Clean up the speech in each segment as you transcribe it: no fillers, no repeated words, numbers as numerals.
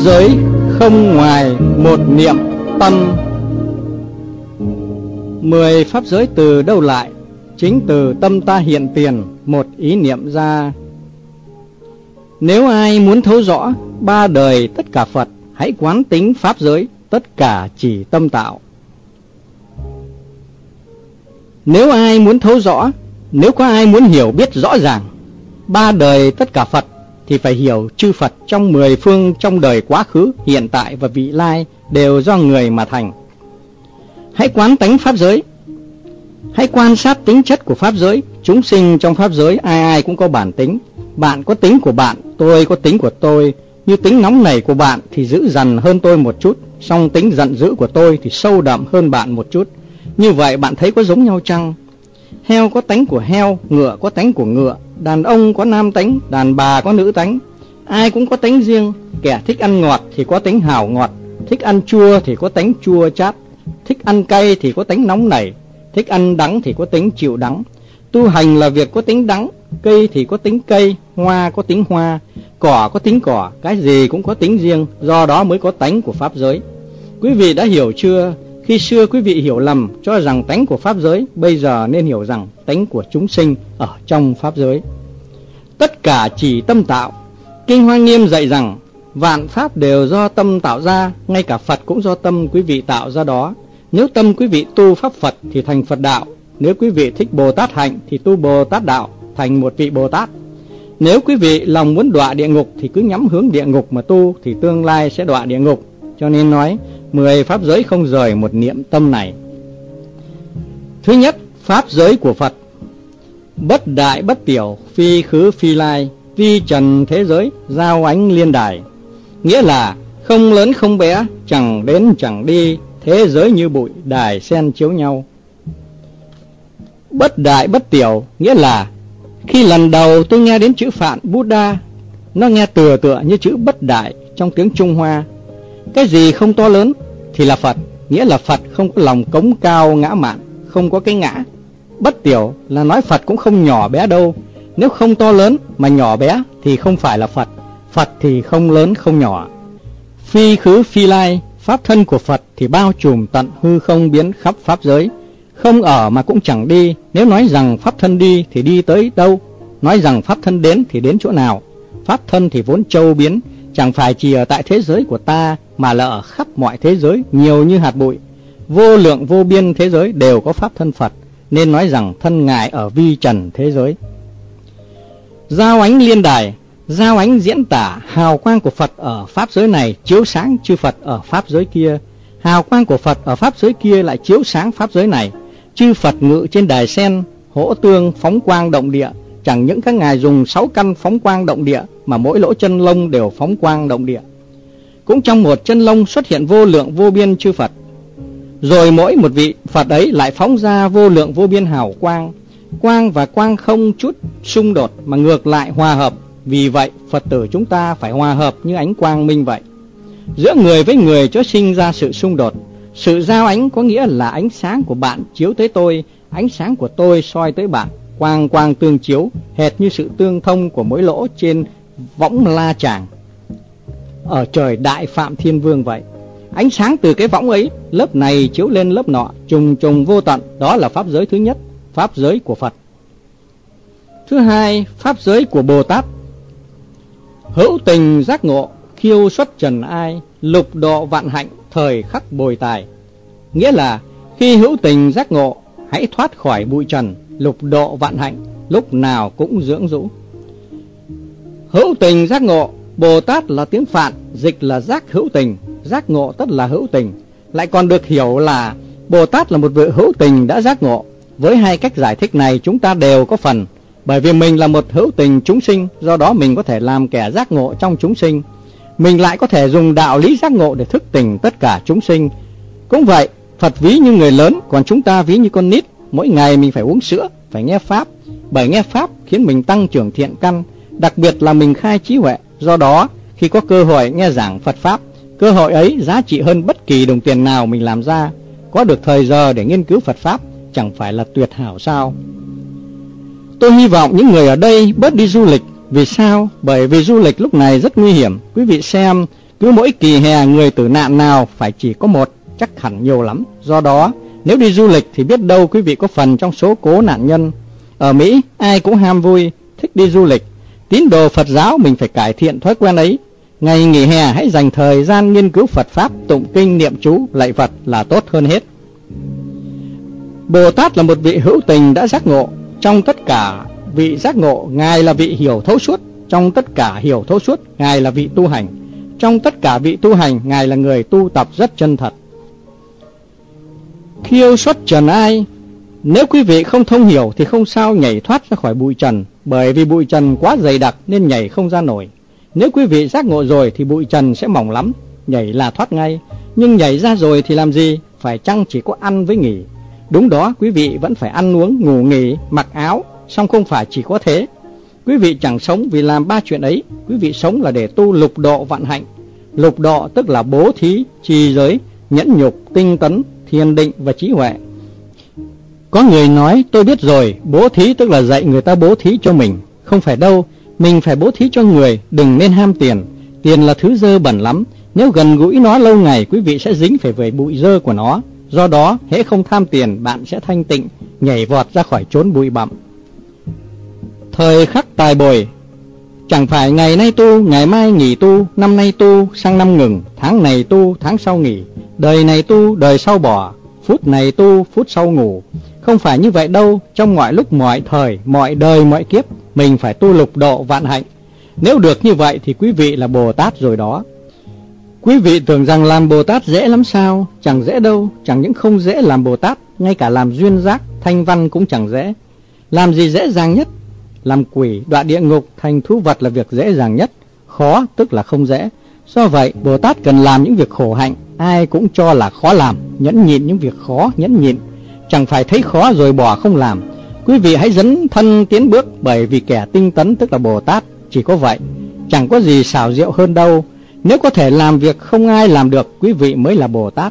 giới không ngoài một niệm tâm. 10 pháp giới từ đâu lại? Chính từ tâm ta hiện tiền một ý niệm ra. Nếu ai muốn thấu rõ ba đời tất cả Phật, hãy quán tính pháp giới, tất cả chỉ tâm tạo. Nếu ai muốn thấu rõ, nếu có ai muốn hiểu biết rõ ràng ba đời tất cả Phật, thì phải hiểu chư Phật trong 10 phương, trong đời quá khứ, hiện tại và vị lai đều do người mà thành. Hãy quán tánh pháp giới, hãy quan sát tính chất của pháp giới. Chúng sinh trong pháp giới ai ai cũng có bản tính. Bạn có tính của bạn, tôi có tính của tôi. Như tính nóng nảy của bạn thì dữ dằn hơn tôi một chút, song tính giận dữ của tôi thì sâu đậm hơn bạn một chút. Như vậy bạn thấy có giống nhau chăng? Heo có tánh của heo, ngựa có tánh của ngựa, đàn ông có nam tánh, đàn bà có nữ tánh. Ai cũng có tánh riêng. Kẻ thích ăn ngọt thì có tánh hảo ngọt, thích ăn chua thì có tánh chua chát, thích ăn cay thì có tánh nóng nảy, thích ăn đắng thì có tính chịu đắng. Tu hành là việc có tính đắng, cây thì có tính cây, hoa có tính hoa, cỏ có tính cỏ, cái gì cũng có tính riêng, do đó mới có tánh của pháp giới. Quý vị đã hiểu chưa? Khi xưa quý vị hiểu lầm cho rằng tánh của pháp giới, bây giờ nên hiểu rằng tánh của chúng sinh ở trong pháp giới. Tất cả chỉ tâm tạo. Kinh Hoa Nghiêm dạy rằng vạn pháp đều do tâm tạo ra, ngay cả Phật cũng do tâm quý vị tạo ra đó. Nếu tâm quý vị tu pháp Phật thì thành Phật đạo. Nếu quý vị thích Bồ Tát hạnh thì tu Bồ Tát đạo, thành một vị Bồ Tát. Nếu quý vị lòng muốn đọa địa ngục thì cứ nhắm hướng địa ngục mà tu, thì tương lai sẽ đọa địa ngục. Cho nên nói 10 pháp giới không rời một niệm tâm này. Thứ nhất, pháp giới của Phật. Bất đại bất tiểu, phi khứ phi lai, vi trần thế giới, giao ánh liên đài. Nghĩa là không lớn không bé, chẳng đến chẳng đi, thế giới như bụi, đài sen chiếu nhau. Bất đại bất tiểu nghĩa là khi lần đầu tôi nghe đến chữ Phạn Buddha, nó nghe tựa như chữ bất đại trong tiếng Trung Hoa. Cái gì không to lớn thì là Phật, nghĩa là Phật không có lòng cống cao ngã mạn, không có cái ngã. Bất tiểu là nói Phật cũng không nhỏ bé đâu. Nếu không to lớn mà nhỏ bé thì không phải là Phật, Phật thì không lớn không nhỏ. Phi khứ phi lai, pháp thân của Phật thì bao trùm tận hư không biến khắp pháp giới, không ở mà cũng chẳng đi. Nếu nói rằng pháp thân đi thì đi tới đâu? Nói rằng pháp thân đến thì đến chỗ nào? Pháp thân thì vốn châu biến, chẳng phải chỉ ở tại thế giới của ta, mà là ở khắp mọi thế giới, nhiều như hạt bụi. Vô lượng vô biên thế giới đều có pháp thân Phật, nên nói rằng thân Ngài ở vi trần thế giới. Giao ánh liên đài, giao ánh diễn tả hào quang của Phật ở pháp giới này chiếu sáng chư Phật ở pháp giới kia. Hào quang của Phật ở pháp giới kia lại chiếu sáng pháp giới này. Chư Phật ngự trên đài sen, hỗ tương phóng quang động địa. Chẳng những các ngài dùng 6 căn phóng quang động địa, mà mỗi lỗ chân lông đều phóng quang động địa. Cũng trong một chân lông xuất hiện vô lượng vô biên chư Phật. Rồi mỗi một vị Phật ấy lại phóng ra vô lượng vô biên hào quang. Quang và quang không chút xung đột mà ngược lại hòa hợp. Vì vậy Phật tử chúng ta phải hòa hợp như ánh quang minh vậy. Giữa người với người chớ sinh ra sự xung đột. Sự giao ánh có nghĩa là ánh sáng của bạn chiếu tới tôi, ánh sáng của tôi soi tới bạn. Quang quang tương chiếu, hệt như sự tương thông của mỗi lỗ trên võng la tràng ở trời Đại Phạm Thiên Vương vậy. Ánh sáng từ cái võng ấy, lớp này chiếu lên lớp nọ, trùng trùng vô tận. Đó là pháp giới thứ nhất, pháp giới của Phật. Thứ hai, pháp giới của Bồ Tát. Hữu tình giác ngộ, khiêu xuất trần ai, lục độ vạn hạnh, thời khắc bồi tài. Nghĩa là khi hữu tình giác ngộ, hãy thoát khỏi bụi trần, lục độ vạn hạnh, lúc nào cũng dưỡng rũ. Hữu tình giác ngộ, Bồ Tát là tiếng Phạn, dịch là giác hữu tình, giác ngộ tất là hữu tình. Lại còn được hiểu là Bồ Tát là một vị hữu tình đã giác ngộ. Với hai cách giải thích này chúng ta đều có phần. Bởi vì mình là một hữu tình chúng sinh, do đó mình có thể làm kẻ giác ngộ trong chúng sinh. Mình lại có thể dùng đạo lý giác ngộ để thức tỉnh tất cả chúng sinh. Cũng vậy, Phật ví như người lớn, còn chúng ta ví như con nít. Mỗi ngày mình phải uống sữa, phải nghe Pháp. Bởi nghe Pháp khiến mình tăng trưởng thiện căn, đặc biệt là mình khai trí huệ. Do đó, khi có cơ hội nghe giảng Phật Pháp, cơ hội ấy giá trị hơn bất kỳ đồng tiền nào mình làm ra. Có được thời giờ để nghiên cứu Phật Pháp chẳng phải là tuyệt hảo sao? Tôi hy vọng những người ở đây bớt đi du lịch. Vì sao? Bởi vì du lịch lúc này rất nguy hiểm. Quý vị xem, Cứ mỗi kỳ hè người tử nạn nào phải chỉ có một, chắc hẳn nhiều lắm. Do đó, nếu đi du lịch thì biết đâu quý vị có phần trong số cố nạn nhân. Ở Mỹ, ai cũng ham vui, thích đi du lịch. Tín đồ Phật giáo mình phải cải thiện thói quen ấy. Ngày nghỉ hè hãy dành thời gian nghiên cứu Phật Pháp, tụng kinh, niệm chú, lạy Phật là tốt hơn hết. Bồ Tát là một vị hữu tình đã giác ngộ. Trong tất cả vị giác ngộ, Ngài là vị hiểu thấu suốt. Trong tất cả hiểu thấu suốt, Ngài là vị tu hành. Trong tất cả vị tu hành, Ngài là người tu tập rất chân thật. Khiêu xuất trần ai? Nếu quý vị không thông hiểu thì không sao nhảy thoát ra khỏi bụi trần, bởi vì bụi trần quá dày đặc nên nhảy không ra nổi. Nếu quý vị giác ngộ rồi thì bụi trần sẽ mỏng lắm, nhảy là thoát ngay. Nhưng nhảy ra rồi thì làm gì? Phải chăng chỉ có ăn với nghỉ? Đúng đó, quý vị vẫn phải ăn uống, ngủ nghỉ, mặc áo, song không phải chỉ có thế. Quý vị chẳng sống vì làm ba chuyện ấy, quý vị sống là để tu lục độ vạn hạnh. Lục độ tức là bố thí, trì giới, nhẫn nhục, tinh tấn, thiền định và trí huệ. Có người nói tôi biết rồi, bố thí tức là dạy người ta bố thí cho mình. Không phải đâu, mình phải bố thí cho người, đừng nên ham tiền. Tiền là thứ dơ bẩn lắm, nếu gần gũi nó lâu ngày quý vị sẽ dính phải với bụi dơ của nó. Do đó, hễ không tham tiền, bạn sẽ thanh tịnh, nhảy vọt ra khỏi chốn bụi bặm. Thời khắc tài bồi. Chẳng phải ngày nay tu, ngày mai nghỉ tu, năm nay tu, sang năm ngừng, tháng này tu, tháng sau nghỉ, đời này tu, đời sau bỏ, phút này tu, phút sau ngủ. Không phải như vậy đâu, trong mọi lúc mọi thời, mọi đời mọi kiếp, mình phải tu lục độ vạn hạnh. Nếu được như vậy thì quý vị là Bồ Tát rồi đó. Quý vị tưởng rằng làm Bồ Tát dễ lắm sao? Chẳng dễ đâu, chẳng những không dễ làm Bồ Tát, ngay cả làm duyên giác, thanh văn cũng chẳng dễ. Làm gì dễ dàng nhất? Làm quỷ, đọa địa ngục, thành thú vật là việc dễ dàng nhất. Khó tức là không dễ. Do vậy, Bồ Tát cần làm những việc khổ hạnh, ai cũng cho là khó làm, nhẫn nhịn những việc khó, nhẫn nhịn. Chẳng phải thấy khó rồi bỏ không làm. Quý vị hãy dấn thân tiến bước, bởi vì kẻ tinh tấn tức là Bồ Tát, chỉ có vậy. Chẳng có gì xảo diệu hơn đâu. Nếu có thể làm việc không ai làm được, quý vị mới là Bồ Tát.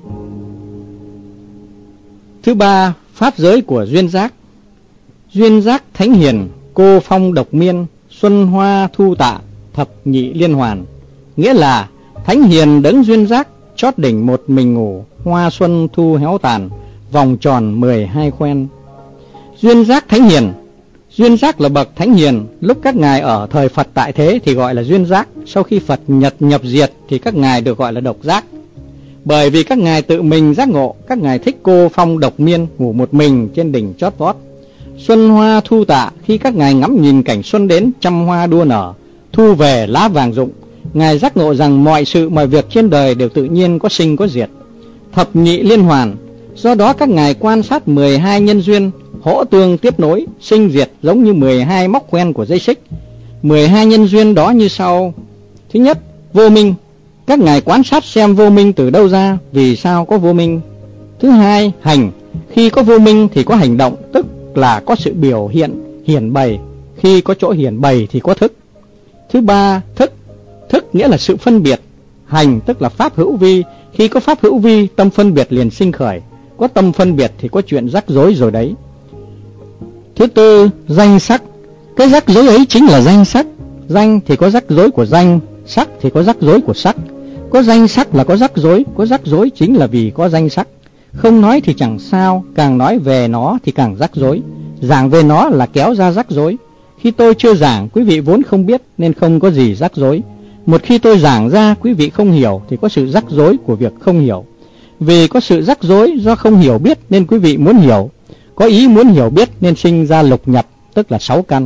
Thứ ba, pháp giới của duyên giác. Duyên giác thánh hiền, cô phong độc miên, xuân hoa thu tạ, thập nhị liên hoàn. Nghĩa là thánh hiền đấng duyên giác, chót đỉnh một mình ngủ, hoa xuân thu héo tàn, vòng tròn 12 khoen. Duyên giác thánh hiền. Duyên giác là bậc thánh hiền. Lúc các ngài ở thời Phật tại thế thì gọi là duyên giác. Sau khi Phật nhập diệt thì các ngài được gọi là độc giác. Bởi vì các ngài tự mình giác ngộ, các ngài thích cô phong độc miên, ngủ một mình trên đỉnh chót vót. Xuân hoa thu tạ, khi các ngài ngắm nhìn cảnh xuân đến, trăm hoa đua nở, thu về lá vàng rụng, ngài giác ngộ rằng mọi sự mọi việc trên đời đều tự nhiên có sinh có diệt. Thập nhị liên hoàn, do đó các ngài quan sát 12 nhân duyên, hỗ tương tiếp nối, sinh diệt giống như 12 móc khoen của dây xích. 12 nhân duyên đó như sau. Thứ nhất, vô minh. Các ngài quan sát xem vô minh từ đâu ra, vì sao có vô minh. Thứ hai, hành. Khi có vô minh thì có hành động, tức là có sự biểu hiện, hiển bày. Khi có chỗ hiển bày thì có thức. Thứ ba, thức. Thức nghĩa là sự phân biệt. Hành tức là pháp hữu vi. Khi có pháp hữu vi, tâm phân biệt liền sinh khởi. Có tâm phân biệt thì có chuyện rắc rối rồi đấy. Thứ tư, danh sắc. Cái rắc rối ấy chính là danh sắc. Danh thì có rắc rối của danh, sắc thì có rắc rối của sắc. Có danh sắc là có rắc rối chính là vì có danh sắc. Không nói thì chẳng sao, càng nói về nó thì càng rắc rối. Giảng về nó là kéo ra rắc rối. Khi tôi chưa giảng, quý vị vốn không biết nên không có gì rắc rối. Một khi tôi giảng ra, quý vị không hiểu thì có sự rắc rối của việc không hiểu. Vì có sự rắc rối do không hiểu biết nên quý vị muốn hiểu. Có ý muốn hiểu biết nên sinh ra lục nhập, tức là 6 căn.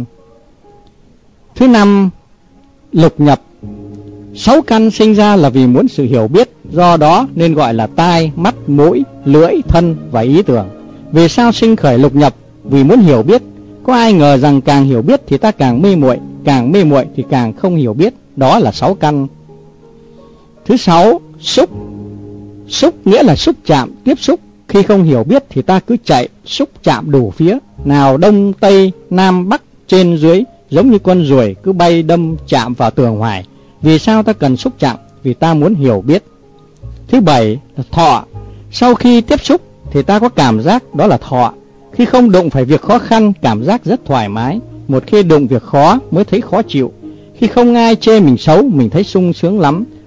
Thứ năm, lục nhập. 6 căn sinh ra là vì muốn sự hiểu biết, do đó nên gọi là tai, mắt, mũi, lưỡi, thân và ý tưởng. Vì sao sinh khởi lục nhập? Vì muốn hiểu biết. Có ai ngờ rằng càng hiểu biết thì ta càng mê muội, càng mê muội thì càng không hiểu biết. Đó là 6 căn. Thứ 6, xúc. Xúc nghĩa là xúc chạm, tiếp xúc. Khi không hiểu biết thì ta cứ chạy, xúc chạm đủ phía, nào đông, tây, nam, bắc, trên, dưới, giống như con ruồi cứ bay đâm chạm vào tường hoài. Vì sao ta cần xúc chạm? Vì ta muốn hiểu biết. Thứ 7 là thọ. Sau khi tiếp xúc thì ta có cảm giác, đó là thọ. Khi không đụng phải việc khó khăn, cảm giác rất thoải mái. Một khi đụng việc khó mới thấy khó chịu. Khi không ai chê mình xấu, mình thấy sung sướng lắm.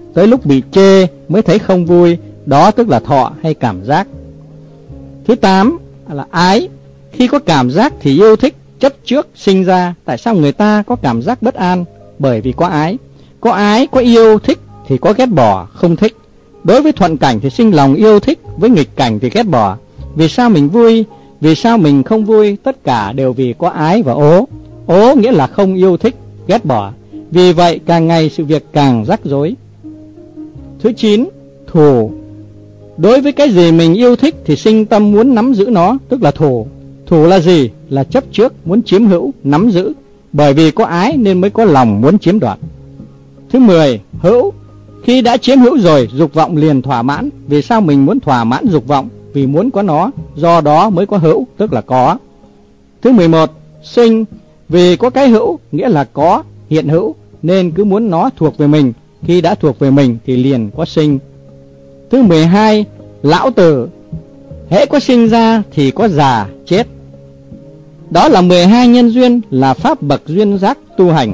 tới lúc bị chê mới thấy không vui, đó tức là thọ hay cảm giác. Thứ 8 là ái. Khi có cảm giác thì yêu thích, chấp trước sinh ra. Tại sao người ta có cảm giác bất an? Bởi vì có ái. Có ái, có yêu thích thì có ghét bỏ, không thích. Đối với thuận cảnh thì sinh lòng yêu thích, với nghịch cảnh thì ghét bỏ. Vì sao mình vui, vì sao mình không vui? Tất cả đều vì có ái và ố. Ố nghĩa là không yêu thích, ghét bỏ. Vì vậy càng ngày sự việc càng rắc rối. Thứ 9, thù. Đối với cái gì mình yêu thích thì sinh tâm muốn nắm giữ nó, tức là thù. Thù là gì? Là chấp trước, muốn chiếm hữu, nắm giữ. Bởi vì có ái nên mới có lòng muốn chiếm đoạt. Thứ 10, hữu. Khi đã chiếm hữu rồi, dục vọng liền thỏa mãn. Vì sao mình muốn thỏa mãn dục vọng? Vì muốn có nó, do đó mới có hữu, tức là có. Thứ 11, sinh. Vì có cái hữu, nghĩa là có, hiện hữu, nên cứ muốn nó thuộc về mình. Khi đã thuộc về mình thì liền có sinh. Thứ 12, lão tử. Hễ có sinh ra thì có già, chết. Đó là 12 nhân duyên, là pháp bậc duyên giác tu hành.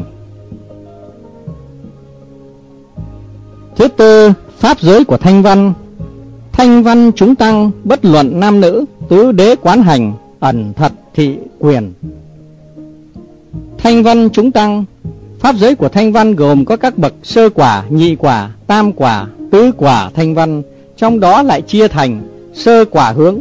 Thứ tư, pháp giới của thanh văn. Thanh văn chúng tăng, bất luận nam nữ, tứ đế quán hành, ẩn thật thị quyền. Thanh văn chúng tăng. Pháp giới của thanh văn gồm có các bậc sơ quả, nhị quả, tam quả, tứ quả thanh văn. Trong đó lại chia thành sơ quả hướng,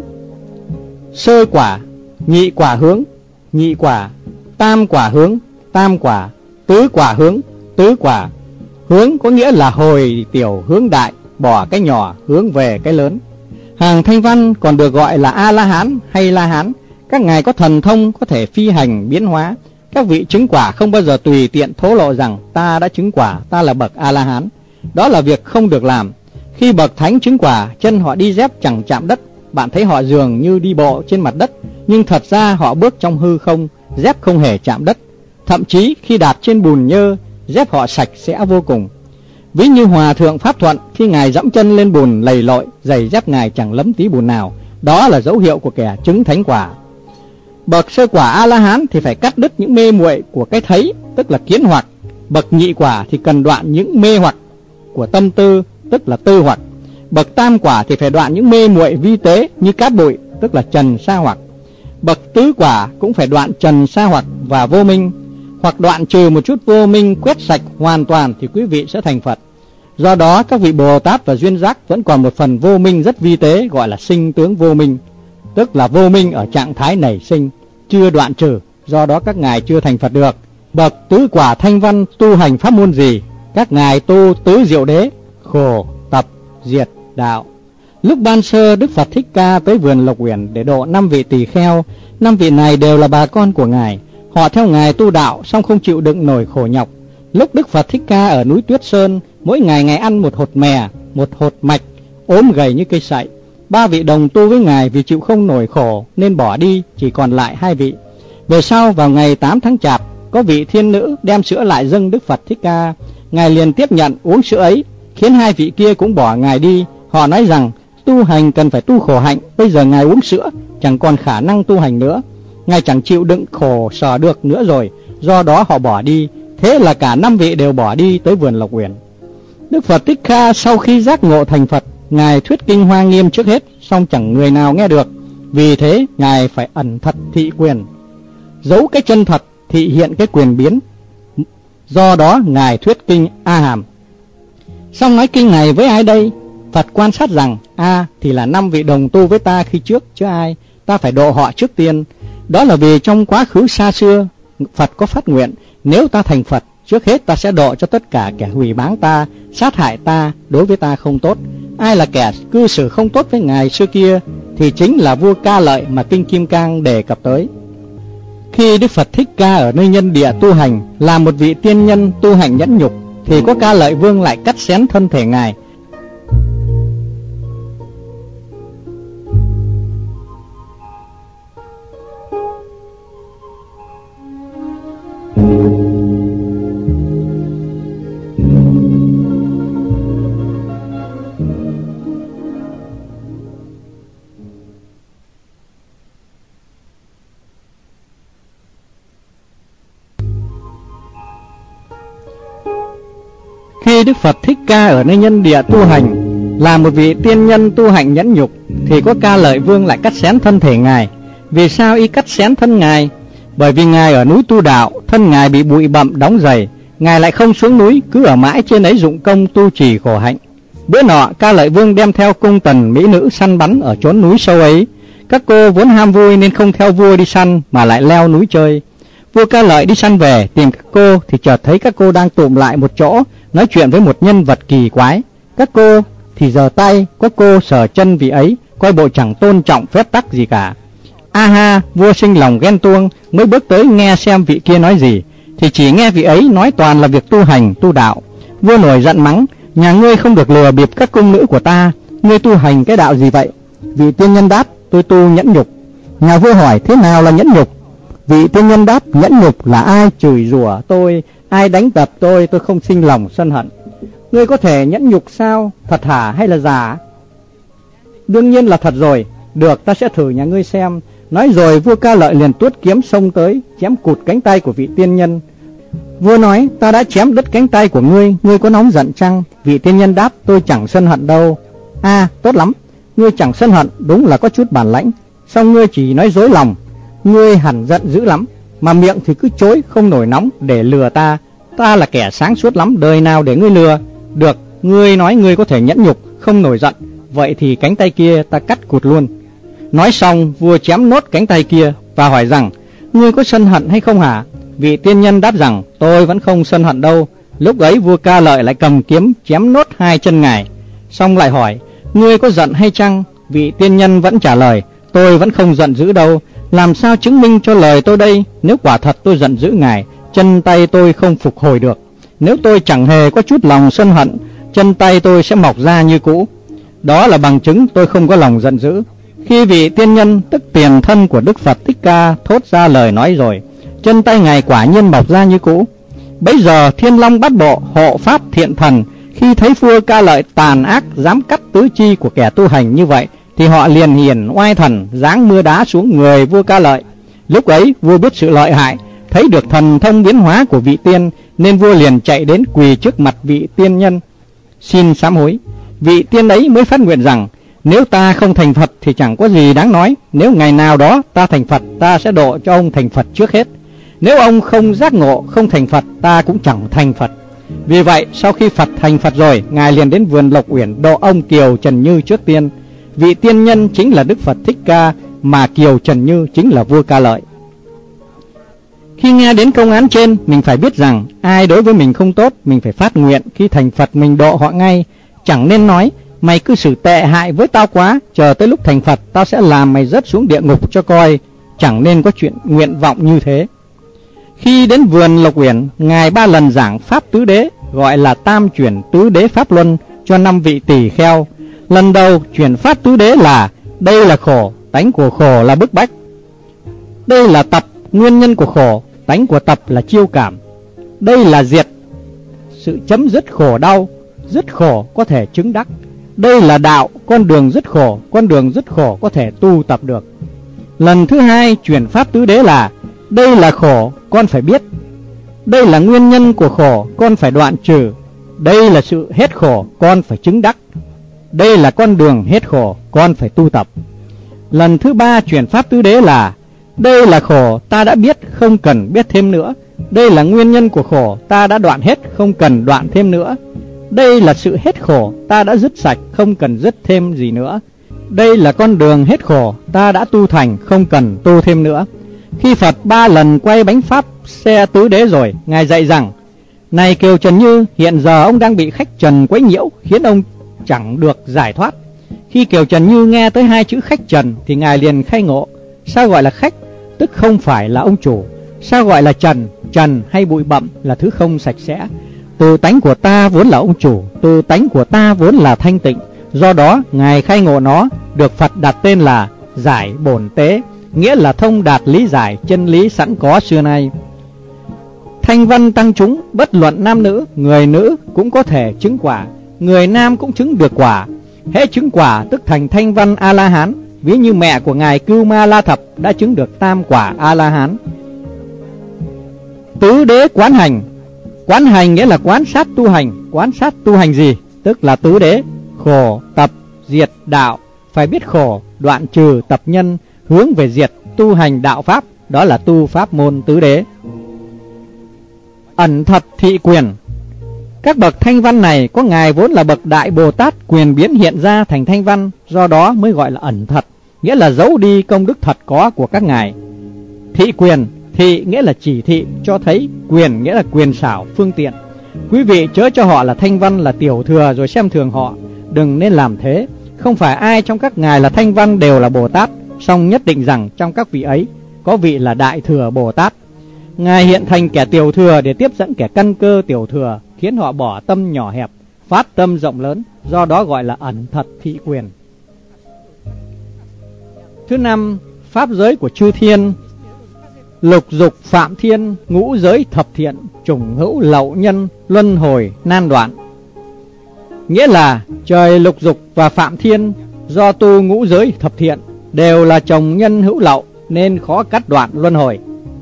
sơ quả, nhị quả hướng, nhị quả, tam quả hướng, tam quả, tứ quả hướng, tứ quả. Hướng có nghĩa là hồi tiểu hướng đại, bỏ cái nhỏ hướng về cái lớn. Hàng thanh văn còn được gọi là A-la-hán hay La-hán. Các ngài có thần thông, có thể phi hành biến hóa. Các vị chứng quả không bao giờ tùy tiện thổ lộ rằng ta đã chứng quả, ta là bậc A-la-hán. Đó là việc không được làm. Khi bậc thánh chứng quả, chân họ đi dép chẳng chạm đất. Bạn thấy họ dường như đi bộ trên mặt đất, nhưng thật ra họ bước trong hư không, dép không hề chạm đất. Thậm chí khi đạp trên bùn nhơ, dép họ sạch sẽ vô cùng. Ví như Hòa thượng Pháp Thuận, khi ngài dẫm chân lên bùn lầy lội, giày dép ngài chẳng lấm tí bùn nào. Đó là dấu hiệu của kẻ chứng thánh quả. Bậc sơ quả A-la-hán thì phải cắt đứt những mê muội của cái thấy, tức là kiến hoặc. Bậc nhị quả thì cần đoạn những mê hoặc của tâm tư, tức là tư hoặc. Bậc tam quả thì phải đoạn những mê muội vi tế như cát bụi, tức là trần sa hoặc. Bậc tứ quả cũng phải đoạn trần sa hoặc và vô minh, hoặc đoạn trừ một chút vô minh, quét sạch hoàn toàn thì quý vị sẽ thành Phật. Do đó các vị Bồ Tát và duyên giác vẫn còn một phần vô minh rất vi tế, gọi là sinh tướng vô minh, tức là vô minh ở trạng thái nảy sinh, chưa đoạn trừ, do đó các ngài chưa thành Phật được. Bậc tứ quả thanh văn tu hành pháp môn gì? Các ngài tu tứ diệu đế, khổ, tập, diệt, đạo. Lúc ban sơ Đức Phật Thích Ca tới vườn Lộc Uyển để độ 5 vị tỳ kheo. 5 vị này đều là bà con của ngài. Họ theo ngài tu đạo song không chịu đựng nổi khổ nhọc. Lúc Đức Phật Thích Ca ở núi Tuyết Sơn, mỗi ngày ngài ăn một hột mè, một hột mạch, ốm gầy như cây sậy. 3 vị đồng tu với ngài vì chịu không nổi khổ nên bỏ đi, chỉ còn lại 2 vị. Về sau vào ngày 8 tháng Chạp, có vị thiên nữ đem sữa lại dâng Đức Phật Thích Ca. Ngài liền tiếp nhận uống sữa ấy, khiến 2 vị kia cũng bỏ ngài đi. Họ nói rằng tu hành cần phải tu khổ hạnh, bây giờ ngài uống sữa chẳng còn khả năng tu hành nữa, ngài chẳng chịu đựng khổ sở được nữa rồi, do đó họ bỏ đi. Thế là cả 5 vị đều bỏ đi tới vườn Lộc Uyển. Đức Phật Thích Ca sau khi giác ngộ thành Phật, ngài thuyết kinh Hoa Nghiêm trước hết, song chẳng người nào nghe được. Vì thế ngài phải ẩn thật thị quyền, giấu cái chân thật, thị hiện cái quyền biến. Do đó ngài thuyết kinh A Hàm. Xong nói kinh này với ai đây? Phật quan sát rằng A thì là 5 vị đồng tu với ta khi trước chứ ai, ta phải độ họ trước tiên. Đó là vì trong quá khứ xa xưa, Phật có phát nguyện, nếu ta thành Phật, trước hết ta sẽ độ cho tất cả kẻ hủy báng ta, sát hại ta, đối với ta không tốt. Ai là kẻ cư xử không tốt với ngài xưa kia thì chính là vua Ca Lợi mà kinh Kim Cang đề cập tới. Khi Đức Phật Thích Ca ở nơi nhân địa tu hành, là một vị tiên nhân tu hành nhẫn nhục, thì có Ca Lợi Vương lại cắt xén thân thể ngài. Khi Đức Phật Thích Ca ở nơi nhân địa tu hành, là một vị tiên nhân tu hành nhẫn nhục, thì có Ca Lợi Vương lại cắt xén thân thể Ngài. Vì sao y cắt xén thân Ngài? Bởi vì Ngài ở núi tu đạo, thân Ngài bị bụi bặm đóng dày, Ngài lại không xuống núi, cứ ở mãi trên ấy dụng công tu trì khổ hạnh. Bữa nọ, Ca Lợi Vương đem theo cung tần mỹ nữ săn bắn ở chốn núi sâu ấy. Các cô vốn ham vui nên không theo vua đi săn mà lại leo núi chơi. Vua Ca Lợi đi săn về tìm các cô thì chợt thấy các cô đang tụm lại một chỗ nói chuyện với một nhân vật kỳ quái. Các cô thì giở tay, có cô sờ chân vị ấy, coi bộ chẳng tôn trọng phép tắc gì cả. A ha, vua sinh lòng ghen tuông, mới bước tới nghe xem vị kia nói gì, thì chỉ nghe vị ấy nói toàn là việc tu hành tu đạo. Vua nổi giận mắng: nhà ngươi không được lừa bịp các cung nữ của ta, ngươi tu hành cái đạo gì vậy? Vị tiên nhân đáp: tôi tu nhẫn nhục. Nhà vua hỏi: thế nào là nhẫn nhục? Vị tiên nhân đáp: nhẫn nhục là ai chửi rủa tôi, ai đánh đập tôi không sinh lòng sân hận. Ngươi có thể nhẫn nhục sao? Thật hả hay là giả? Đương nhiên là thật rồi. Được, ta sẽ thử nhà ngươi xem. Nói rồi vua Ca Lợi liền tuốt kiếm xông tới, chém cụt cánh tay của vị tiên nhân. Vua nói: ta đã chém đứt cánh tay của ngươi, ngươi có nóng giận chăng? Vị tiên nhân đáp: tôi chẳng sân hận đâu. Tốt lắm, ngươi chẳng sân hận, đúng là có chút bản lãnh. Song ngươi chỉ nói dối lòng, ngươi hẳn giận dữ lắm, mà miệng thì cứ chối không nổi nóng để lừa ta. Ta là kẻ sáng suốt lắm, đời nào để ngươi lừa. Được, ngươi nói ngươi có thể nhẫn nhục, không nổi giận, vậy thì cánh tay kia ta cắt cụt luôn. Nói xong, vua chém nốt cánh tay kia và hỏi rằng: ngươi có sân hận hay không hả? Vị tiên nhân đáp rằng: tôi vẫn không sân hận đâu. Lúc ấy vua Ca Lợi lại cầm kiếm chém nốt hai chân Ngài. Xong lại hỏi: ngươi có giận hay chăng? Vị tiên nhân vẫn trả lời: tôi vẫn không giận dữ đâu. Làm sao chứng minh cho lời tôi đây? Nếu quả thật tôi giận dữ Ngài, chân tay tôi không phục hồi được. Nếu tôi chẳng hề có chút lòng sân hận, chân tay tôi sẽ mọc ra như cũ. Đó là bằng chứng tôi không có lòng giận dữ. Khi vị tiên nhân, tức tiền thân của Đức Phật Thích Ca, thốt ra lời nói rồi, chân tay Ngài quả nhiên mọc ra như cũ. Bấy giờ Thiên Long Bát Bộ, hộ pháp thiện thần, khi thấy vua Ca Lợi tàn ác dám cắt tứ chi của kẻ tu hành như vậy, thì họ liền hiển oai thần giáng mưa đá xuống người vua Ca Lợi. Lúc ấy vua biết sự lợi hại, thấy được thần thông biến hóa của vị tiên, nên vua liền chạy đến quỳ trước mặt vị tiên nhân xin sám hối. Vị tiên ấy mới phát nguyện rằng: nếu ta không thành Phật thì chẳng có gì đáng nói. Nếu ngày nào đó ta thành Phật, ta sẽ độ cho ông thành Phật trước hết. Nếu ông không giác ngộ, không thành Phật, ta cũng chẳng thành Phật. Vì vậy sau khi Phật thành Phật rồi, Ngài liền đến vườn Lộc Uyển độ ông Kiều Trần Như trước tiên. Vị tiên nhân chính là Đức Phật Thích Ca, mà Kiều Trần Như chính là vua Ca Lợi. Khi nghe đến công án trên, mình phải biết rằng ai đối với mình không tốt, mình phải phát nguyện khi thành Phật mình độ họ ngay. Chẳng nên nói: mày cư xử tệ hại với tao quá, chờ tới lúc thành Phật tao sẽ làm mày rớt xuống địa ngục cho coi. Chẳng nên có chuyện nguyện vọng như thế. Khi đến vườn Lộc Uyển, Ngài 3 lần giảng pháp tứ đế, gọi là tam chuyển tứ đế pháp luân, cho 5 vị tỳ kheo. Lần đầu chuyển pháp tứ đế là: đây là khổ, tánh của khổ là bức bách. Đây là tập, nguyên nhân của khổ, tánh của tập là chiêu cảm. Đây là diệt, sự chấm dứt khổ đau, dứt khổ có thể chứng đắc. Đây là đạo, con đường dứt khổ, con đường dứt khổ có thể tu tập được. Lần thứ 2 chuyển pháp tứ đế là: đây là khổ, con phải biết. Đây là nguyên nhân của khổ, con phải đoạn trừ. Đây là sự hết khổ, con phải chứng đắc. Đây là con đường hết khổ, con phải tu tập. Lần thứ 3 chuyển pháp tứ đế là: đây là khổ, ta đã biết, không cần biết thêm nữa. Đây là nguyên nhân của khổ, ta đã đoạn hết, không cần đoạn thêm nữa. Đây là sự hết khổ, ta đã dứt sạch, không cần dứt thêm gì nữa. Đây là con đường hết khổ, ta đã tu thành, không cần tu thêm nữa. Khi Phật 3 lần quay bánh pháp xe tứ đế rồi, Ngài dạy rằng: này Kiều Trần Như, hiện giờ ông đang bị khách trần quấy nhiễu, khiến ông chẳng được giải thoát. Khi Kiều Trần Như nghe tới 2 chữ khách trần thì Ngài liền khai ngộ. Sao gọi là khách? Tức không phải là ông chủ. Sao gọi là trần? Trần hay bụi bặm là thứ không sạch sẽ. Từ tánh của ta vốn là ông chủ, từ tánh của ta vốn là thanh tịnh. Do đó Ngài khai ngộ nó, được Phật đặt tên là giải bổn tế, nghĩa là thông đạt lý giải chân lý sẵn có xưa nay. Thanh văn tăng chúng, bất luận nam nữ, người nữ cũng có thể chứng quả, người nam cũng chứng được quả. Hễ chứng quả tức thành thanh văn A-la-hán. Ví như mẹ của Ngài Cưu Ma La Thập đã chứng được tam quả A-la-hán. Tứ đế quán hành. Quán hành nghĩa là quan sát tu hành. Quan sát tu hành gì? Tức là tứ đế: khổ, tập, diệt, đạo. Phải biết khổ, đoạn trừ tập nhân, hướng về diệt, tu hành đạo pháp. Đó là tu pháp môn tứ đế. Ẩn thật thị quyền. Các bậc thanh văn này có ngài vốn là bậc đại Bồ Tát, quyền biến hiện ra thành thanh văn, do đó mới gọi là ẩn thật, nghĩa là giấu đi công đức thật có của các ngài. Thị quyền, thị nghĩa là chỉ thị, cho thấy, quyền nghĩa là quyền xảo, phương tiện. Quý vị chớ cho họ là thanh văn, là tiểu thừa rồi xem thường họ, đừng nên làm thế. Không phải ai trong các ngài là thanh văn đều là Bồ Tát, song nhất định rằng trong các vị ấy có vị là đại thừa Bồ Tát. Ngài hiện thành kẻ tiểu thừa để tiếp dẫn kẻ căn cơ tiểu thừa, khiến họ bỏ tâm nhỏ hẹp, phát tâm rộng lớn, do đó gọi là ẩn thật thị quyền. Thứ năm, pháp giới của chư thiên. Lục dục phạm thiên, ngũ giới thập thiện, chủng hữu lậu nhân, luân hồi nan đoạn. Nghĩa là trời lục dục và phạm thiên do tu ngũ giới thập thiện đều là chồng nhân hữu lậu nên khó cắt đoạn luân hồi.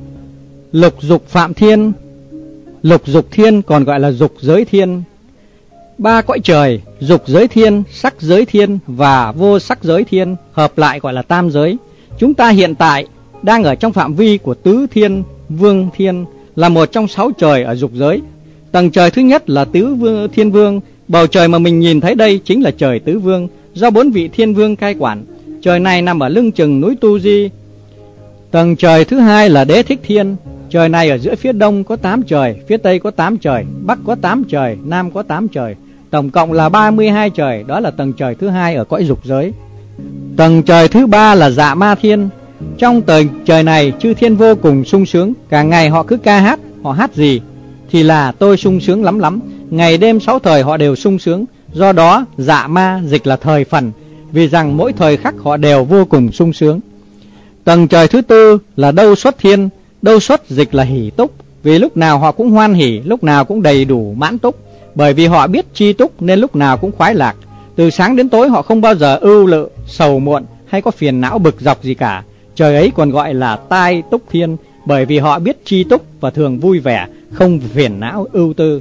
Lục dục phạm thiên, lục dục thiên còn gọi là dục giới thiên. Ba cõi trời, dục giới thiên, sắc giới thiên và vô sắc giới thiên hợp lại gọi là tam giới. Chúng ta hiện tại đang ở trong phạm vi của tứ thiên vương thiên, là một trong 6 trời ở dục giới. Tầng trời thứ nhất là tứ vương thiên vương. Bầu trời mà mình nhìn thấy đây chính là trời tứ vương, do 4 vị thiên vương cai quản. Trời này nằm ở lưng chừng núi Tu Di. Tầng trời thứ hai là đế thích thiên. Trời này ở giữa phía đông có 8 trời, phía tây có 8 trời, bắc có 8 trời, nam có 8 trời. Tổng cộng là 32 trời, đó là tầng trời thứ hai ở cõi dục giới. Tầng trời thứ ba là dạ ma thiên. Trong tầng trời này chư thiên vô cùng sung sướng, cả ngày họ cứ ca hát. Họ hát gì? Thì là tôi sung sướng lắm lắm. Ngày đêm 6 thời họ đều sung sướng. Do đó dạ ma dịch là thời phần, vì rằng mỗi thời khắc họ đều vô cùng sung sướng. Tầng trời thứ tư là đâu xuất thiên. Đâu xuất dịch là hỷ túc, vì lúc nào họ cũng hoan hỷ, lúc nào cũng đầy đủ mãn túc. Bởi vì họ biết tri túc nên lúc nào cũng khoái lạc. Từ sáng đến tối họ không bao giờ ưu lự, sầu muộn hay có phiền não bực dọc gì cả. Trời ấy còn gọi là tai túc thiên, bởi vì họ biết tri túc và thường vui vẻ, không phiền não ưu tư.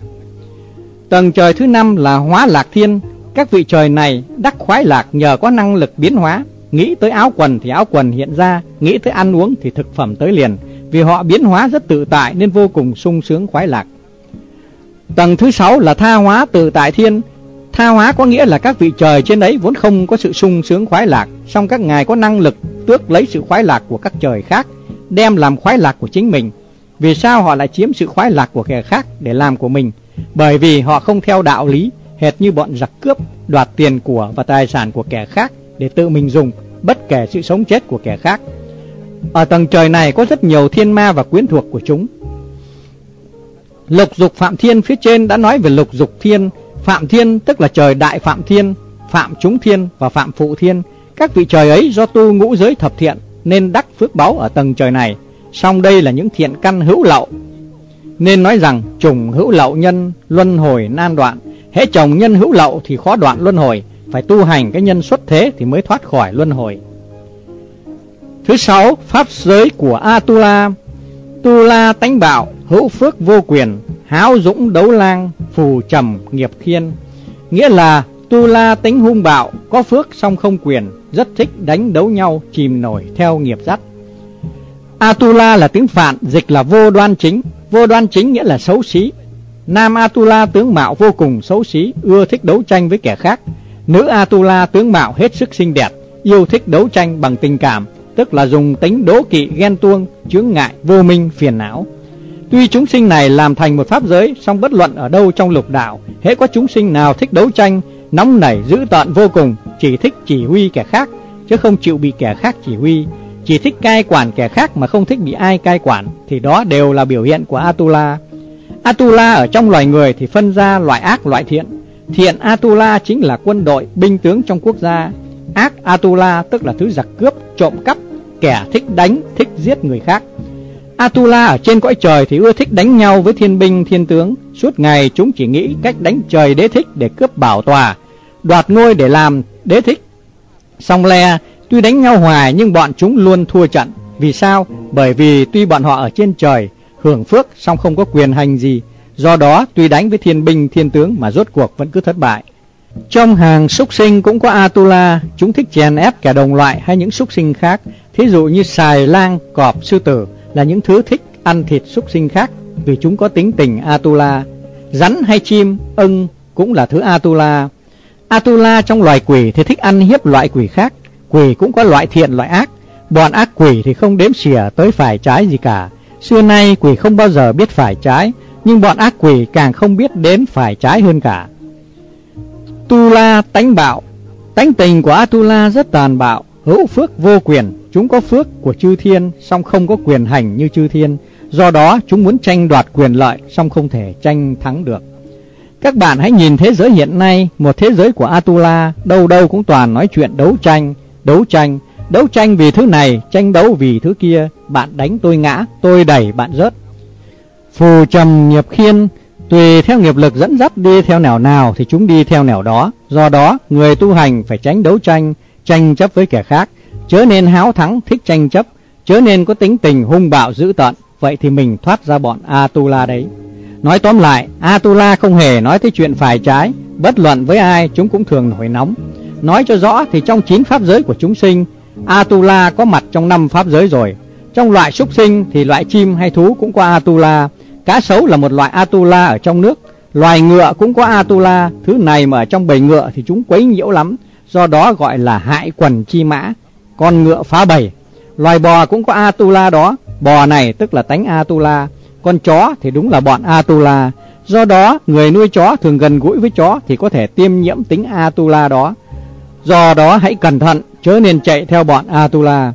Tầng trời thứ năm là hóa lạc thiên. Các vị trời này đắc khoái lạc nhờ có năng lực biến hóa. Nghĩ tới áo quần thì áo quần hiện ra, nghĩ tới ăn uống thì thực phẩm tới liền. Vì họ biến hóa rất tự tại nên vô cùng sung sướng khoái lạc. Tầng thứ 6 là tha hóa tự tại thiên. Tha hóa có nghĩa là các vị trời trên đấy vốn không có sự sung sướng khoái lạc, song các ngài có năng lực tước lấy sự khoái lạc của các trời khác, đem làm khoái lạc của chính mình. Vì sao họ lại chiếm sự khoái lạc của kẻ khác để làm của mình? Bởi vì họ không theo đạo lý, hệt như bọn giặc cướp, đoạt tiền của và tài sản của kẻ khác để tự mình dùng, bất kể sự sống chết của kẻ khác. Ở tầng trời này có rất nhiều thiên ma và quyến thuộc của chúng. Lục dục phạm thiên phía trên đã nói về lục dục thiên. Phạm thiên tức là trời đại phạm thiên, phạm chúng thiên và phạm phụ thiên. Các vị trời ấy do tu ngũ giới thập thiện nên đắc phước báu ở tầng trời này. Song đây là những thiện căn hữu lậu, nên nói rằng trùng hữu lậu nhân, luân hồi nan đoạn. Hễ trồng nhân hữu lậu thì khó đoạn luân hồi, phải tu hành cái nhân xuất thế thì mới thoát khỏi luân hồi. Thứ 6, pháp giới của Atula. Tu la tánh bạo, hữu phước vô quyền, háo dũng đấu lang, phù trầm nghiệp thiên. Nghĩa là Tu la tính hung bạo, có phước song không quyền, rất thích đánh đấu nhau, chìm nổi theo nghiệp dắt. Atula là tiếng Phạn, dịch là vô đoan chính. Vô đoan chính nghĩa là xấu xí. Nam Atula tướng mạo vô cùng xấu xí, ưa thích đấu tranh với kẻ khác. Nữ Atula tướng mạo hết sức xinh đẹp, yêu thích đấu tranh bằng tình cảm, tức là dùng tính đố kỵ ghen tuông, chướng ngại, vô minh, phiền não. Tuy chúng sinh này làm thành một pháp giới, song bất luận ở đâu trong lục đạo, hễ có chúng sinh nào thích đấu tranh, nóng nảy dữ tợn vô cùng, chỉ thích chỉ huy kẻ khác, chứ không chịu bị kẻ khác chỉ huy, chỉ thích cai quản kẻ khác mà không thích bị ai cai quản, thì đó đều là biểu hiện của Atula. Atula ở trong loài người thì phân ra loại ác loại thiện. Thiện Atula chính là quân đội, binh tướng trong quốc gia. Ác Atula tức là thứ giặc cướp, trộm cắp, kẻ thích đánh, thích giết người khác. Atula ở trên cõi trời thì ưa thích đánh nhau với thiên binh thiên tướng. Suốt ngày chúng chỉ nghĩ cách đánh trời đế thích để cướp bảo tòa, đoạt ngôi để làm đế thích. Song le, tuy đánh nhau hoài nhưng bọn chúng luôn thua trận. Vì sao? Bởi vì tuy bọn họ ở trên trời hưởng phước song không có quyền hành gì, Do đó tuy đánh với thiên binh thiên tướng mà rốt cuộc vẫn cứ thất bại. Trong hàng súc sinh cũng có Atula, chúng thích chèn ép kẻ đồng loại hay những súc sinh khác. Thí dụ như sài, lang, cọp, sư tử là những thứ thích ăn thịt súc sinh khác vì chúng có tính tình Atula. Rắn hay chim, ưng cũng là thứ Atula. Atula trong loài quỷ thì thích ăn hiếp loại quỷ khác. Quỷ cũng có loại thiện loại ác. Bọn ác quỷ thì không đếm xỉa tới phải trái gì cả. Xưa nay quỷ không bao giờ biết phải trái, nhưng bọn ác quỷ càng không biết đến phải trái hơn cả. Tula tánh bạo. Tánh tình của Atula rất tàn bạo, hữu phước vô quyền. Chúng có phước của chư thiên, song không có quyền hành như chư thiên. Do đó chúng muốn tranh đoạt quyền lợi, song không thể tranh thắng được. Các bạn hãy nhìn thế giới hiện nay, một thế giới của Atula, đâu đâu cũng toàn nói chuyện đấu tranh, đấu tranh vì thứ này, tranh đấu vì thứ kia. Bạn đánh tôi ngã, tôi đẩy bạn rớt. Phù trầm nghiệp khiên, tùy theo nghiệp lực dẫn dắt đi theo nẻo nào thì chúng đi theo nẻo đó. Do đó người tu hành phải tránh đấu tranh, tranh chấp với kẻ khác, chớ nên háo thắng thích tranh chấp, chớ nên có tính tình hung bạo dữ tợn. Vậy thì mình thoát ra bọn Atula đấy. Nói tóm lại, Atula không hề nói tới chuyện phải trái, bất luận với ai chúng cũng thường nổi nóng. Nói cho rõ thì trong 9 pháp giới của chúng sinh, Atula có mặt trong 5 pháp giới rồi. Trong loại súc sinh thì loại chim hay thú cũng có Atula. Cá sấu là một loại Atula ở trong nước. Loài ngựa cũng có Atula. Thứ này mà ở trong bầy ngựa thì chúng quấy nhiễu lắm, do đó gọi là hại quần chi mã, con ngựa phá bầy. Loài bò cũng có Atula đó. Bò này tức là tánh Atula. Con chó thì đúng là bọn Atula. Do đó người nuôi chó thường gần gũi với chó thì có thể tiêm nhiễm tính Atula đó. Do đó hãy cẩn thận, chớ nên chạy theo bọn Atula.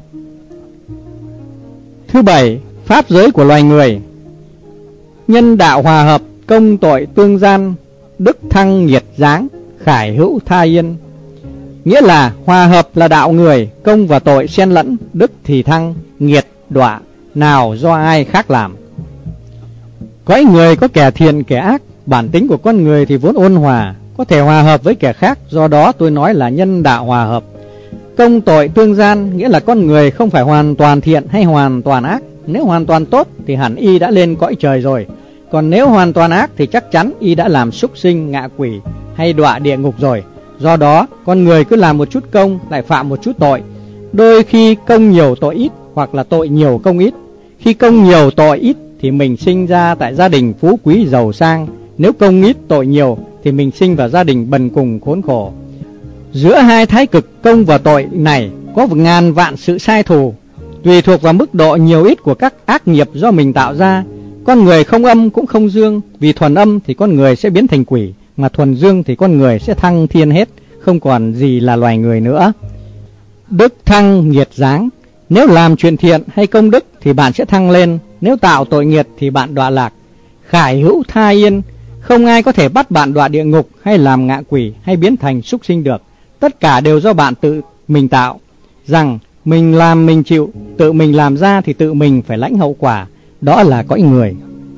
Thứ 7, pháp giới của loài người. Nhân đạo hòa hợp, công tội tương gian, đức thăng nghiệt giáng, khải hữu tha yên. Nghĩa là hòa hợp là đạo người, công và tội xen lẫn, đức thì thăng, nghiệt đọa, nào do ai khác làm. Cõi người có kẻ thiện kẻ ác, bản tính của con người thì vốn ôn hòa, có thể hòa hợp với kẻ khác, do đó tôi nói là nhân đạo hòa hợp. Công tội tương gian, nghĩa là con người không phải hoàn toàn thiện hay hoàn toàn ác. Nếu hoàn toàn tốt thì hẳn y đã lên cõi trời rồi, còn nếu hoàn toàn ác thì chắc chắn y đã làm súc sinh, ngạ quỷ hay đọa địa ngục rồi. Do đó con người cứ làm một chút công lại phạm một chút tội. Đôi khi công nhiều tội ít, hoặc là tội nhiều công ít. Khi công nhiều tội ít thì mình sinh ra tại gia đình phú quý giàu sang. Nếu công ít tội nhiều thì mình sinh vào gia đình bần cùng khốn khổ. Giữa hai thái cực công và tội này có ngàn vạn sự sai thù, tùy thuộc vào mức độ nhiều ít của các ác nghiệp do mình tạo ra. Con người không âm cũng không dương, vì thuần âm thì con người sẽ biến thành quỷ, mà thuần dương thì con người sẽ thăng thiên hết, không còn gì là loài người nữa. Đức thăng nghiệt giáng, nếu làm chuyện thiện hay công đức thì bạn sẽ thăng lên, nếu tạo tội nghiệt thì bạn đọa lạc. Khải hữu tha yên, không ai có thể bắt bạn đọa địa ngục hay làm ngạ quỷ hay biến thành súc sinh được. Tất cả đều do bạn tự mình tạo. Rằng mình làm mình chịu, tự mình làm ra thì tự mình phải lãnh hậu quả. Đó là cõi người.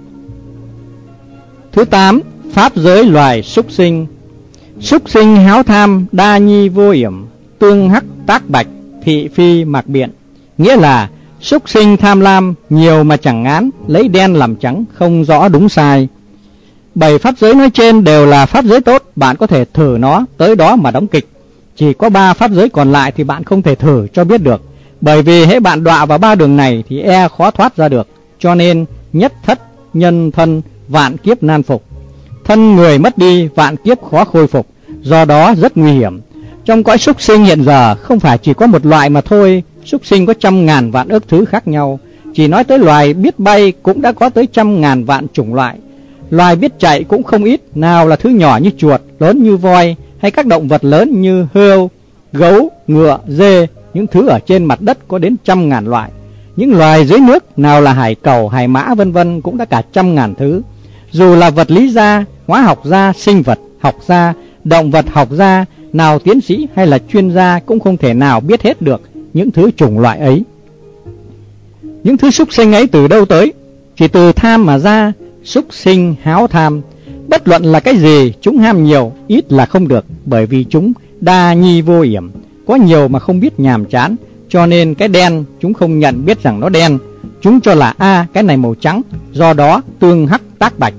Thứ 8, pháp giới loài súc sinh. Súc sinh háo tham, đa nhi vô yểm, tương hắc tác bạch, thị phi mạc biện. Nghĩa là súc sinh tham lam, nhiều mà chẳng ngán, lấy đen làm trắng, không rõ đúng sai. 7 pháp giới nói trên đều là pháp giới tốt, bạn có thể thử nó, tới đó mà đóng kịch. Chỉ có 3 pháp giới còn lại thì bạn không thể thử cho biết được, bởi vì hễ bạn đọa vào 3 đường này thì khó thoát ra được. Cho nên nhất thất nhân thân, vạn kiếp nan phục. Thân người mất đi, vạn kiếp khó khôi phục, do đó rất nguy hiểm. Trong cõi súc sinh hiện giờ không phải chỉ có một loại mà thôi, súc sinh có trăm ngàn vạn ức thứ khác nhau. Chỉ nói tới loài biết bay cũng đã có tới trăm ngàn vạn chủng loại. Loài biết chạy cũng không ít, nào là thứ nhỏ như chuột, lớn như voi, hay các động vật lớn như hươu, gấu, ngựa, dê. Những thứ ở trên mặt đất có đến trăm ngàn loại. Những loài dưới nước, nào là hải cẩu, hải mã vân vân cũng đã cả trăm ngàn thứ. Dù là vật lý gia, hóa học gia, sinh vật học gia, động vật học gia, nào tiến sĩ hay là chuyên gia cũng không thể nào biết hết được những thứ chủng loại ấy. Những thứ súc sinh ấy từ đâu tới? Chỉ từ tham mà ra. Súc sinh háo tham, bất luận là cái gì chúng ham nhiều, ít là không được, bởi vì chúng đa nhi vô yểm, có nhiều mà không biết nhàm chán. Cho nên cái đen chúng không nhận biết rằng nó đen, chúng cho là cái này màu trắng, do đó tương hắc tác bạch.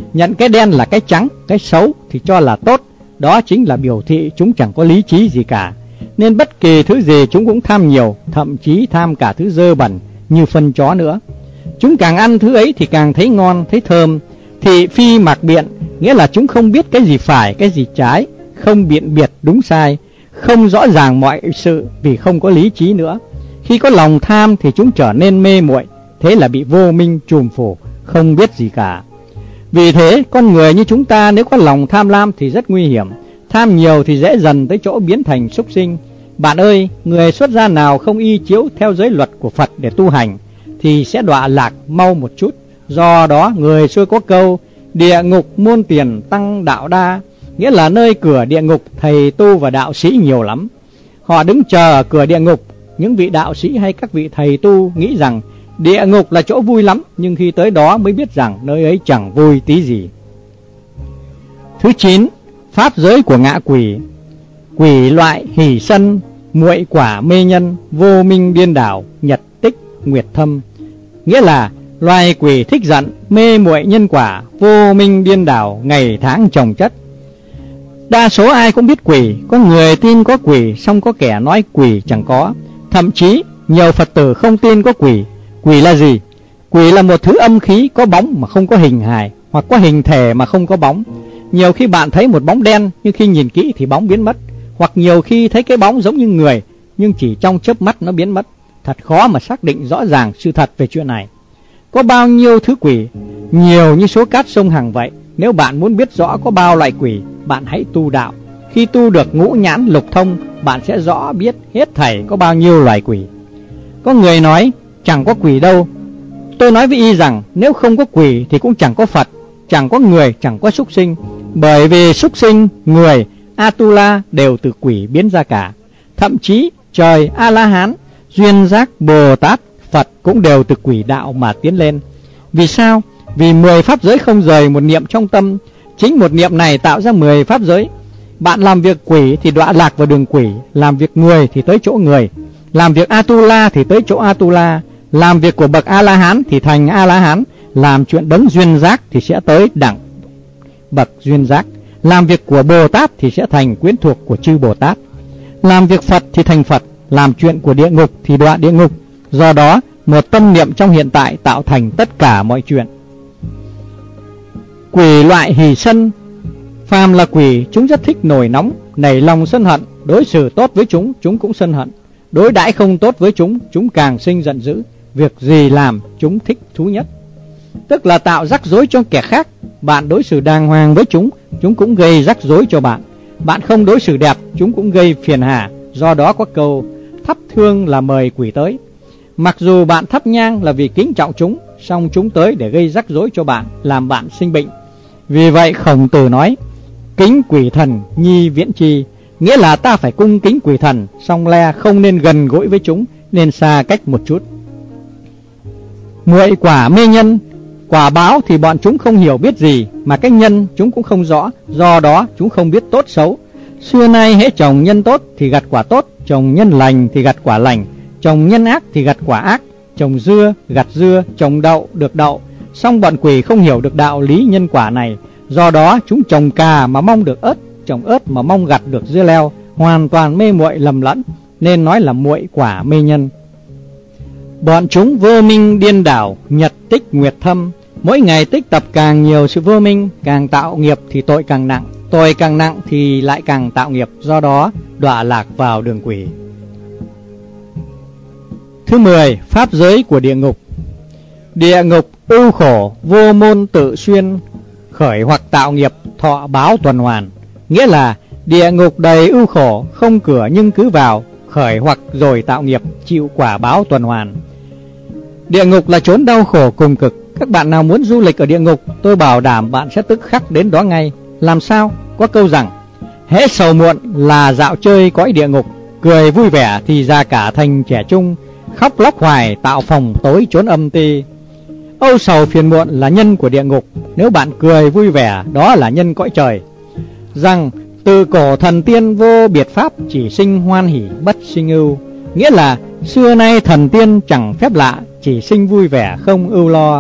Nhận cái đen là cái trắng, cái xấu thì cho là tốt. Đó chính là biểu thị chúng chẳng có lý trí gì cả. Nên bất kỳ thứ gì chúng cũng tham nhiều, thậm chí tham cả thứ dơ bẩn như phân chó nữa. Chúng càng ăn thứ ấy thì càng thấy ngon, thấy thơm. Thị phi mạc biện, nghĩa là chúng không biết cái gì phải, cái gì trái, không biện biệt đúng sai, không rõ ràng mọi sự vì không có lý trí nữa. Khi có lòng tham thì chúng trở nên mê muội, thế là bị vô minh trùm phủ, không biết gì cả. Vì thế con người như chúng ta nếu có lòng tham lam thì rất nguy hiểm. Tham nhiều thì dễ dần tới chỗ biến thành súc sinh. Bạn ơi, người xuất gia nào không y chiếu theo giới luật của Phật để tu hành thì sẽ đọa lạc mau một chút. Do đó người xưa có câu địa ngục muôn tiền tăng đạo đa, nghĩa là nơi cửa địa ngục thầy tu và đạo sĩ nhiều lắm. Họ đứng chờ ở cửa địa ngục. Những vị đạo sĩ hay các vị thầy tu nghĩ rằng địa ngục là chỗ vui lắm, nhưng khi tới đó mới biết rằng nơi ấy chẳng vui tí gì. Thứ 9. Pháp giới của ngạ quỷ. Quỷ loại hỷ sân, muội quả mê nhân, vô minh điên đảo, nhật tích nguyệt thâm, nghĩa là loài quỷ thích giận, mê muội nhân quả, vô minh điên đảo, ngày tháng chồng chất. Đa số ai cũng biết quỷ, có người tin có quỷ, song có kẻ nói quỷ chẳng có. Thậm chí nhiều Phật tử không tin có quỷ. Quỷ là gì? Quỷ là một thứ âm khí có bóng mà không có hình hài, hoặc có hình thể mà không có bóng. Nhiều khi bạn thấy một bóng đen, nhưng khi nhìn kỹ thì bóng biến mất. Hoặc nhiều khi thấy cái bóng giống như người, nhưng chỉ trong chớp mắt nó biến mất. Thật khó mà xác định rõ ràng sự thật về chuyện này. Có bao nhiêu thứ quỷ? Nhiều như số cát sông Hằng vậy. Nếu bạn muốn biết rõ có bao loại quỷ, bạn hãy tu đạo. Khi tu được ngũ nhãn lục thông, bạn sẽ rõ biết hết thảy có bao nhiêu loài quỷ. Có người nói chẳng có quỷ đâu. Tôi nói với y rằng nếu không có quỷ thì cũng chẳng có Phật, chẳng có người, chẳng có súc sinh. Bởi vì súc sinh, người, Atula đều từ quỷ biến ra cả. Thậm chí trời, A-la-hán, duyên giác, Bồ Tát, Phật cũng đều từ quỷ đạo mà tiến lên. Vì sao? Vì 10 pháp giới không rời một niệm trong tâm. Chính một niệm này tạo ra 10 pháp giới. Bạn làm việc quỷ thì đọa lạc vào đường quỷ, làm việc người thì tới chỗ người, làm việc Atula thì tới chỗ Atula, làm việc của bậc A-la-hán thì thành A-la-hán, làm chuyện đấng duyên giác thì sẽ tới đẳng bậc duyên giác, làm việc của Bồ Tát thì sẽ thành quyến thuộc của chư Bồ Tát, làm việc Phật thì thành Phật, làm chuyện của địa ngục thì đọa địa ngục. Do đó một tâm niệm trong hiện tại tạo thành tất cả mọi chuyện. Quỷ loại hỷ sân. Phàm là quỷ, chúng rất thích nổi nóng, nảy lòng sân hận. Đối xử tốt với chúng, chúng cũng sân hận. Đối đãi không tốt với chúng, chúng càng sinh giận dữ. Việc gì làm, chúng thích thú nhất. Tức là tạo rắc rối cho kẻ khác. Bạn đối xử đàng hoàng với chúng, chúng cũng gây rắc rối cho bạn. Bạn không đối xử đẹp, chúng cũng gây phiền hà. Do đó có câu thắp thương là mời quỷ tới. Mặc dù bạn thắp nhang là vì kính trọng chúng, song chúng tới để gây rắc rối cho bạn, làm bạn sinh bệnh. Vì vậy Khổng Tử nói kính quỷ thần nhi viễn chi, nghĩa là ta phải cung kính quỷ thần, song le không nên gần gũi với chúng, nên xa cách một chút. Muội quả mê nhân. Quả báo thì bọn chúng không hiểu biết gì, mà cái nhân chúng cũng không rõ, do đó chúng không biết tốt xấu. Xưa nay hễ trồng nhân tốt thì gặt quả tốt, trồng nhân lành thì gặt quả lành, trồng nhân ác thì gặt quả ác, trồng dưa gặt dưa, trồng đậu được đậu. Song bọn quỷ không hiểu được đạo lý nhân quả này, do đó chúng trồng cà mà mong được ớt, trồng ớt mà mong gặt được dưa leo, hoàn toàn mê muội lầm lẫn, nên nói là muội quả mê nhân. Bọn chúng vô minh điên đảo, nhật tích nguyệt thâm. Mỗi ngày tích tập càng nhiều sự vô minh, càng tạo nghiệp thì tội càng nặng, tội càng nặng thì lại càng tạo nghiệp, do đó đọa lạc vào đường quỷ. Thứ 10. Pháp giới của địa ngục. Địa ngục ưu khổ, vô môn tự xuyên, khởi hoặc tạo nghiệp, thọ báo tuần hoàn. Nghĩa là địa ngục đầy ưu khổ, không cửa nhưng cứ vào, khởi hoặc rồi tạo nghiệp, chịu quả báo tuần hoàn. Địa ngục là chốn đau khổ cùng cực. Các bạn nào muốn du lịch ở địa ngục, tôi bảo đảm bạn sẽ tức khắc đến đó ngay. Làm sao? Có câu rằng hễ sầu muộn là dạo chơi cõi địa ngục, cười vui vẻ thì già cả thành trẻ trung, khóc lóc hoài tạo phòng tối trốn âm ti. Âu sầu phiền muộn là nhân của địa ngục, nếu bạn cười vui vẻ đó là nhân cõi trời. Rằng từ cổ thần tiên vô biệt pháp, chỉ sinh hoan hỷ bất sinh ưu, nghĩa là xưa nay thần tiên chẳng phép lạ, chỉ sinh vui vẻ không ưu lo.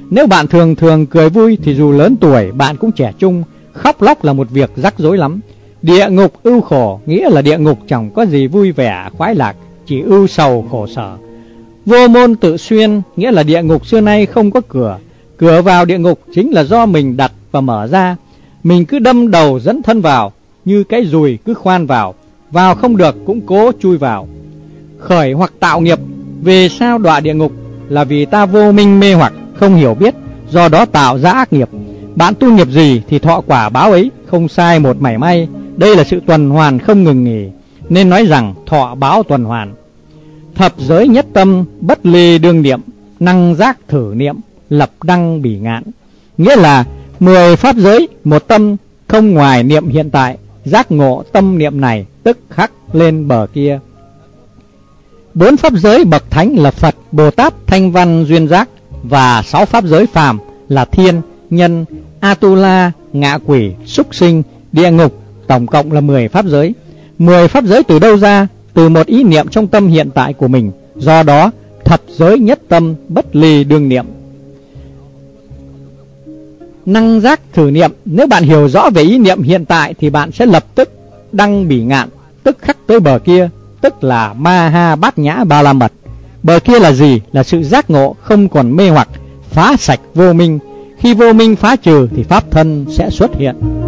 Nếu bạn thường thường cười vui thì dù lớn tuổi bạn cũng trẻ trung. Khóc lóc là một việc rắc rối lắm. Địa ngục ưu khổ nghĩa là địa ngục chẳng có gì vui vẻ khoái lạc, chỉ ưu sầu khổ sở. Vô môn tự xuyên nghĩa là địa ngục xưa nay không có cửa. Cửa vào địa ngục chính là do mình đặt và mở ra. Mình cứ đâm đầu dẫn thân vào, như cái dùi cứ khoan vào. Vào không được cũng cố chui vào. Khởi hoặc tạo nghiệp. Vì sao đọa địa ngục? Là vì ta vô minh mê hoặc, không hiểu biết, do đó tạo ra ác nghiệp. Bạn tu nghiệp gì thì thọ quả báo ấy, không sai một mảy may. Đây là sự tuần hoàn không ngừng nghỉ, nên nói rằng thọ báo tuần hoàn. Thập giới nhất tâm, bất ly đương niệm, năng giác thử niệm, lập đăng bỉ ngạn. Nghĩa là 10 pháp giới một tâm, không ngoài niệm hiện tại, giác ngộ tâm niệm này tức khắc lên bờ kia. 4 pháp giới bậc thánh là Phật, Bồ Tát, Thanh Văn, Duyên Giác, và 6 pháp giới phàm là thiên, nhân, Atula, ngạ quỷ, súc sinh, địa ngục, tổng cộng là 10 pháp giới. 10 pháp giới từ đâu ra? Từ một ý niệm trong tâm hiện tại của mình. Do đó thập giới nhất tâm, bất ly đương niệm. Năng giác thử niệm. Nếu bạn hiểu rõ về ý niệm hiện tại thì bạn sẽ lập tức đăng bỉ ngạn, tức khắc tới bờ kia, tức là Ma Ha Bát Nhã Ba La Mật. Bờ kia là gì? Là sự giác ngộ, không còn mê hoặc, phá sạch vô minh. Khi vô minh phá trừ thì pháp thân sẽ xuất hiện.